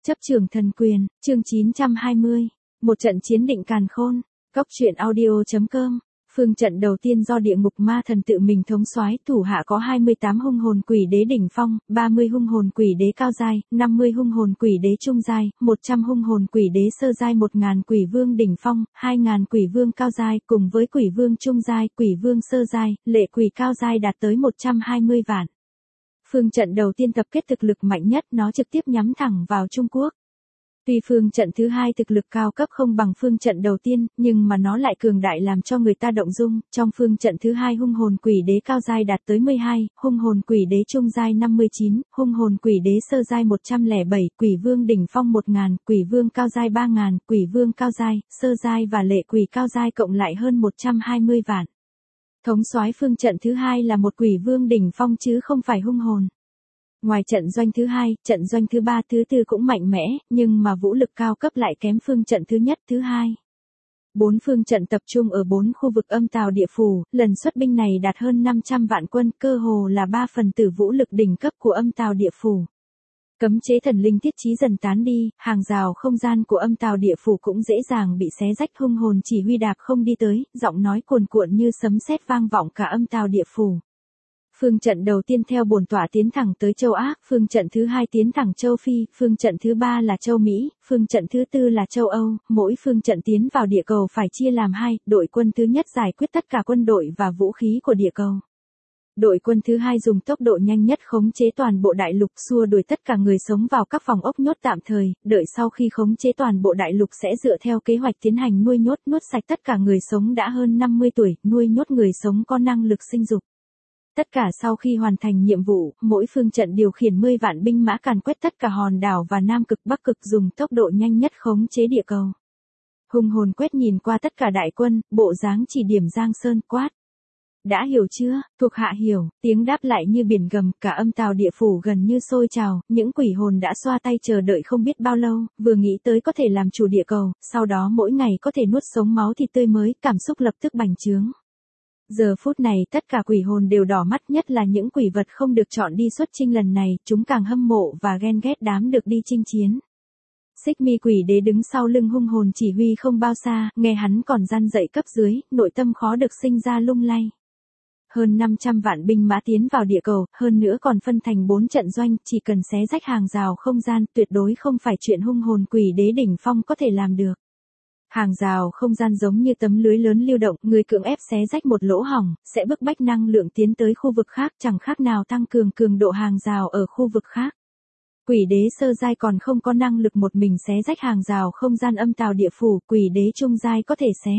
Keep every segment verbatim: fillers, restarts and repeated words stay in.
Chấp trường thần quyền, chương chín trăm hai mươi. Một trận chiến định càn khôn. Cốc truyện audio.com. Phương trận đầu tiên do địa ngục ma thần tự mình thống soái, thủ hạ có hai mươi tám hung hồn quỷ đế đỉnh phong, ba mươi hung hồn quỷ đế cao giai, năm mươi hung hồn quỷ đế trung giai, một trăm hung hồn quỷ đế sơ giai, một nghìn quỷ vương đỉnh phong, hai nghìn quỷ vương cao giai, cùng với quỷ vương trung giai, quỷ vương sơ giai, lệ quỷ cao giai đạt tới một trăm hai mươi vạn. Phương trận đầu tiên tập kết thực lực mạnh nhất, nó trực tiếp nhắm thẳng vào Trung Quốc. Tuy phương trận thứ hai thực lực cao cấp không bằng phương trận đầu tiên, nhưng mà nó lại cường đại làm cho người ta động dung. Trong phương trận thứ hai hung hồn quỷ đế cao giai đạt tới mười hai, hung hồn quỷ đế trung giai năm mươi chín, hung hồn quỷ đế sơ giai một trăm lẻ bảy, quỷ vương đỉnh phong một nghìn, quỷ vương cao giai ba nghìn, quỷ vương cao giai, sơ giai và lệ quỷ cao giai cộng lại hơn một trăm hai mươi vạn. Thống soái phương trận thứ hai là một quỷ vương đỉnh phong chứ không phải hung hồn. Ngoài trận doanh thứ hai, trận doanh thứ ba, thứ tư cũng mạnh mẽ, nhưng mà vũ lực cao cấp lại kém phương trận thứ nhất, thứ hai. Bốn phương trận tập trung ở bốn khu vực âm tào địa phủ, lần xuất binh này đạt hơn năm trăm vạn quân, cơ hồ là ba phần tử vũ lực đỉnh cấp của âm tào địa phủ. Cấm chế thần linh thiết trí dần tán đi, hàng rào không gian của âm tào địa phủ cũng dễ dàng bị xé rách, hung hồn chỉ huy đạp không đi tới, giọng nói cuồn cuộn như sấm sét vang vọng cả âm tào địa phủ. Phương trận đầu tiên theo bổn tọa tiến thẳng tới châu Á, phương trận thứ hai tiến thẳng châu Phi, phương trận thứ ba là châu Mỹ, phương trận thứ tư là châu Âu, mỗi phương trận tiến vào địa cầu phải chia làm hai, đội quân thứ nhất giải quyết tất cả quân đội và vũ khí của địa cầu. Đội quân thứ hai dùng tốc độ nhanh nhất khống chế toàn bộ đại lục, xua đuổi tất cả người sống vào các phòng ốc nhốt tạm thời, đợi sau khi khống chế toàn bộ đại lục sẽ dựa theo kế hoạch tiến hành nuôi nhốt, nuốt sạch tất cả người sống đã hơn năm mươi tuổi, nuôi nhốt người sống có năng lực sinh dục. Tất cả sau khi hoàn thành nhiệm vụ, mỗi phương trận điều khiển mười vạn binh mã càn quét tất cả hòn đảo và Nam Cực Bắc Cực dùng tốc độ nhanh nhất khống chế địa cầu. Hung hồn quét nhìn qua tất cả đại quân, bộ dáng chỉ điểm Giang Sơn quát. Đã hiểu chưa? Thuộc hạ hiểu, tiếng đáp lại như biển gầm, cả âm tào địa phủ gần như sôi trào, những quỷ hồn đã xoa tay chờ đợi không biết bao lâu, vừa nghĩ tới có thể làm chủ địa cầu, sau đó mỗi ngày có thể nuốt sống máu thịt tươi mới, cảm xúc lập tức bành trướng. Giờ phút này tất cả quỷ hồn đều đỏ mắt, nhất là những quỷ vật không được chọn đi xuất chinh lần này, chúng càng hâm mộ và ghen ghét đám được đi chinh chiến. Xích mi quỷ đế đứng sau lưng hung hồn chỉ huy không bao xa, nghe hắn còn gian dạy cấp dưới, nội tâm khó được sinh ra lung lay. Hơn năm trăm vạn binh mã tiến vào địa cầu, hơn nữa còn phân thành bốn trận doanh, chỉ cần xé rách hàng rào không gian, tuyệt đối không phải chuyện hung hồn quỷ đế đỉnh phong có thể làm được. Hàng rào không gian giống như tấm lưới lớn lưu động, người cưỡng ép xé rách một lỗ hổng, sẽ bức bách năng lượng tiến tới khu vực khác, chẳng khác nào tăng cường cường độ hàng rào ở khu vực khác. Quỷ đế sơ giai còn không có năng lực một mình xé rách hàng rào không gian âm tào địa phủ, quỷ đế trung giai có thể xé.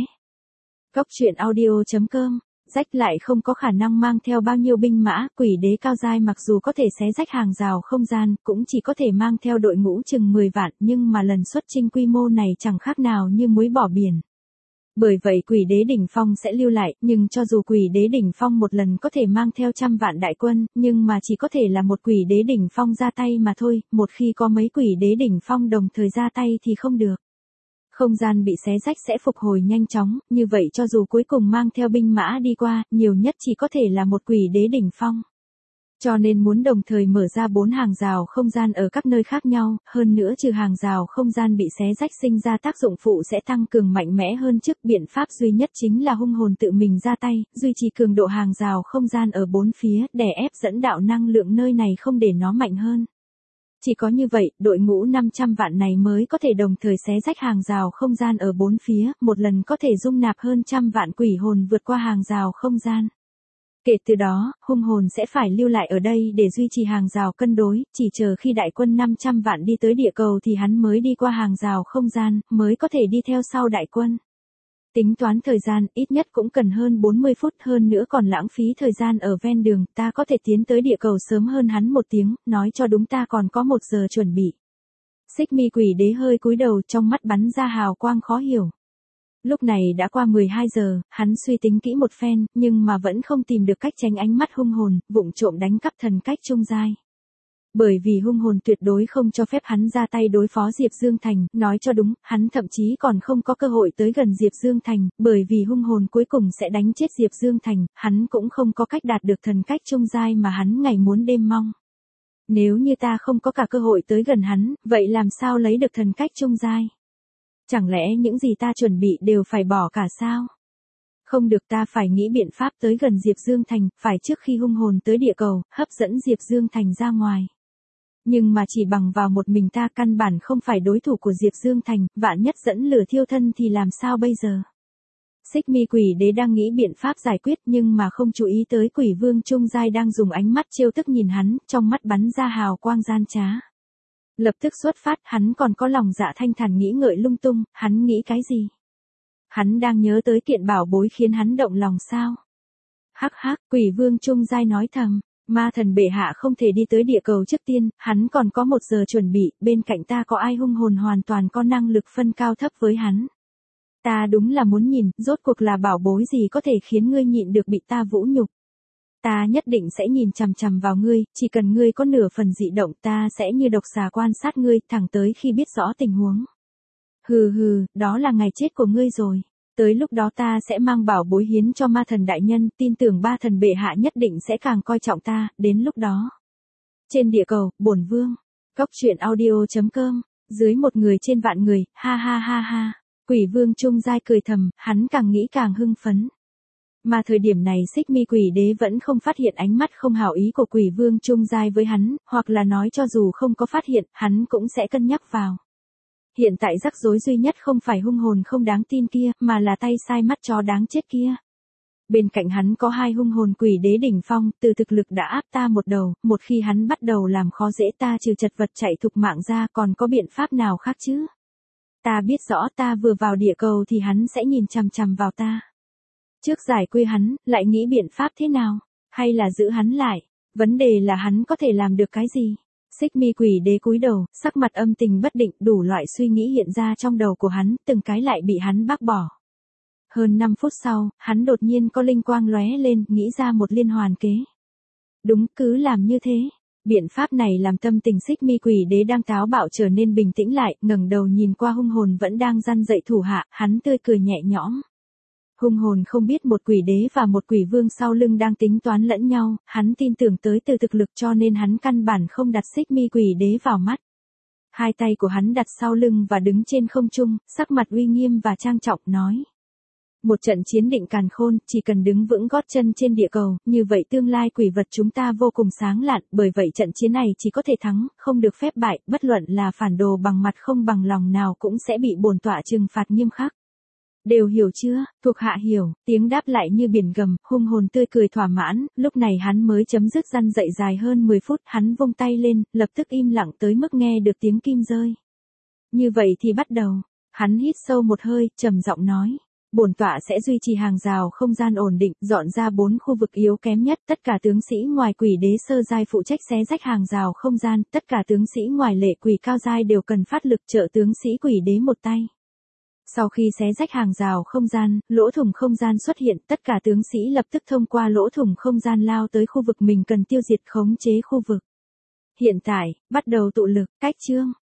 Cốc truyện audio.com. Rách lại không có khả năng mang theo bao nhiêu binh mã, quỷ đế cao giai mặc dù có thể xé rách hàng rào không gian, cũng chỉ có thể mang theo đội ngũ chừng mười vạn, nhưng mà lần xuất chinh quy mô này chẳng khác nào như muối bỏ biển. Bởi vậy quỷ đế đỉnh phong sẽ lưu lại, nhưng cho dù quỷ đế đỉnh phong một lần có thể mang theo trăm vạn đại quân, nhưng mà chỉ có thể là một quỷ đế đỉnh phong ra tay mà thôi, một khi có mấy quỷ đế đỉnh phong đồng thời ra tay thì không được. Không gian bị xé rách sẽ phục hồi nhanh chóng, như vậy cho dù cuối cùng mang theo binh mã đi qua, nhiều nhất chỉ có thể là một quỷ đế đỉnh phong. Cho nên muốn đồng thời mở ra bốn hàng rào không gian ở các nơi khác nhau, hơn nữa trừ hàng rào không gian bị xé rách sinh ra tác dụng phụ sẽ tăng cường mạnh mẽ hơn trước, biện pháp duy nhất chính là hung hồn tự mình ra tay, duy trì cường độ hàng rào không gian ở bốn phía, đè ép dẫn đạo năng lượng nơi này không để nó mạnh hơn. Chỉ có như vậy, đội ngũ năm trăm vạn này mới có thể đồng thời xé rách hàng rào không gian ở bốn phía, một lần có thể dung nạp hơn trăm vạn quỷ hồn vượt qua hàng rào không gian. Kể từ đó, hung hồn sẽ phải lưu lại ở đây để duy trì hàng rào cân đối, chỉ chờ khi đại quân năm trăm vạn đi tới địa cầu thì hắn mới đi qua hàng rào không gian, mới có thể đi theo sau đại quân. Tính toán thời gian, ít nhất cũng cần hơn bốn mươi phút, hơn nữa còn lãng phí thời gian ở ven đường, ta có thể tiến tới địa cầu sớm hơn hắn một tiếng, nói cho đúng ta còn có một giờ chuẩn bị. Xích mi quỷ đế hơi cúi đầu, trong mắt bắn ra hào quang khó hiểu. Lúc này đã qua mười hai giờ, hắn suy tính kỹ một phen, nhưng mà vẫn không tìm được cách tránh ánh mắt hung hồn, vụng trộm đánh cắp thần cách trung giai. Bởi vì hung hồn tuyệt đối không cho phép hắn ra tay đối phó Diệp Dương Thành, nói cho đúng, hắn thậm chí còn không có cơ hội tới gần Diệp Dương Thành, bởi vì hung hồn cuối cùng sẽ đánh chết Diệp Dương Thành, hắn cũng không có cách đạt được thần cách trung giai mà hắn ngày muốn đêm mong. Nếu như ta không có cả cơ hội tới gần hắn, vậy làm sao lấy được thần cách trung giai? Chẳng lẽ những gì ta chuẩn bị đều phải bỏ cả sao? Không được, ta phải nghĩ biện pháp tới gần Diệp Dương Thành, phải trước khi hung hồn tới địa cầu, hấp dẫn Diệp Dương Thành ra ngoài. Nhưng mà chỉ bằng vào một mình ta căn bản không phải đối thủ của Diệp Dương Thành, vạn nhất dẫn lửa thiêu thân thì làm sao bây giờ? Xích Mi Quỷ Đế đang nghĩ biện pháp giải quyết nhưng mà không chú ý tới Quỷ Vương Trung Giai đang dùng ánh mắt trêu tức nhìn hắn, trong mắt bắn ra hào quang gian trá. Lập tức xuất phát, hắn còn có lòng dạ thanh thản nghĩ ngợi lung tung, hắn nghĩ cái gì? Hắn đang nhớ tới kiện bảo bối khiến hắn động lòng sao? Hắc hắc, Quỷ Vương Trung Giai nói thầm, ma thần bệ hạ không thể đi tới địa cầu trước tiên, hắn còn có một giờ chuẩn bị, bên cạnh ta có ai hung hồn hoàn toàn có năng lực phân cao thấp với hắn. Ta đúng là muốn nhìn, rốt cuộc là bảo bối gì có thể khiến ngươi nhịn được bị ta vũ nhục. Ta nhất định sẽ nhìn chằm chằm vào ngươi, chỉ cần ngươi có nửa phần dị động ta sẽ như độc xà quan sát ngươi thẳng tới khi biết rõ tình huống. Hừ hừ, đó là ngày chết của ngươi rồi. Tới lúc đó ta sẽ mang bảo bối hiến cho ma thần đại nhân, tin tưởng ba thần bệ hạ nhất định sẽ càng coi trọng ta, đến lúc đó. Trên địa cầu, bổn vương. Cốc truyện audio chấm com, dưới một người trên vạn người, ha ha ha ha. Quỷ Vương Trung Giai cười thầm, hắn càng nghĩ càng hưng phấn. Mà thời điểm này Xích Mi Quỷ Đế vẫn không phát hiện ánh mắt không hảo ý của Quỷ Vương Trung Giai với hắn, hoặc là nói cho dù không có phát hiện, hắn cũng sẽ cân nhắc vào. Hiện tại rắc rối duy nhất không phải hung hồn không đáng tin kia, mà là tay sai mắt chó đáng chết kia. Bên cạnh hắn có hai hung hồn quỷ đế đỉnh phong, từ thực lực đã áp ta một đầu, một khi hắn bắt đầu làm khó dễ ta trừ chật vật chạy thục mạng ra còn có biện pháp nào khác chứ? Ta biết rõ ta vừa vào địa cầu thì hắn sẽ nhìn chằm chằm vào ta. Trước giải quyết hắn, lại nghĩ biện pháp thế nào? Hay là giữ hắn lại? Vấn đề là hắn có thể làm được cái gì? Xích Mi Quỷ Đế cúi đầu, sắc mặt âm tình bất định, đủ loại suy nghĩ hiện ra trong đầu của hắn, từng cái lại bị hắn bác bỏ. Hơn năm phút sau, hắn đột nhiên có linh quang lóe lên, nghĩ ra một liên hoàn kế. Đúng, cứ làm như thế. Biện pháp này làm tâm tình Xích Mi Quỷ Đế đang táo bạo trở nên bình tĩnh lại, ngẩng đầu nhìn qua hung hồn vẫn đang răn dậy thủ hạ, hắn tươi cười nhẹ nhõm. Hung hồn không biết một quỷ đế và một quỷ vương sau lưng đang tính toán lẫn nhau, hắn tin tưởng tới từ thực lực cho nên hắn căn bản không đặt Xích Mi Quỷ Đế vào mắt. Hai tay của hắn đặt sau lưng và đứng trên không trung, sắc mặt uy nghiêm và trang trọng nói. Một trận chiến định càn khôn, chỉ cần đứng vững gót chân trên địa cầu, như vậy tương lai quỷ vật chúng ta vô cùng sáng lạn, bởi vậy trận chiến này chỉ có thể thắng, không được phép bại, bất luận là phản đồ bằng mặt không bằng lòng nào cũng sẽ bị bổn tọa trừng phạt nghiêm khắc. Đều hiểu chưa? Thuộc hạ hiểu, tiếng đáp lại như biển gầm, hung hồn tươi cười thỏa mãn, lúc này hắn mới chấm dứt răn dậy dài hơn mười phút, hắn vung tay lên, lập tức im lặng tới mức nghe được tiếng kim rơi. Như vậy thì bắt đầu, hắn hít sâu một hơi, trầm giọng nói. Bổn tọa sẽ duy trì hàng rào không gian ổn định, dọn ra bốn khu vực yếu kém nhất, tất cả tướng sĩ ngoài quỷ đế sơ giai phụ trách xé rách hàng rào không gian, tất cả tướng sĩ ngoài lệ quỷ cao giai đều cần phát lực trợ tướng sĩ quỷ đế một tay. Sau khi xé rách hàng rào không gian, lỗ thủng không gian xuất hiện, tất cả tướng sĩ lập tức thông qua lỗ thủng không gian lao tới khu vực mình cần tiêu diệt khống chế khu vực. Hiện tại, bắt đầu tụ lực, cách chương.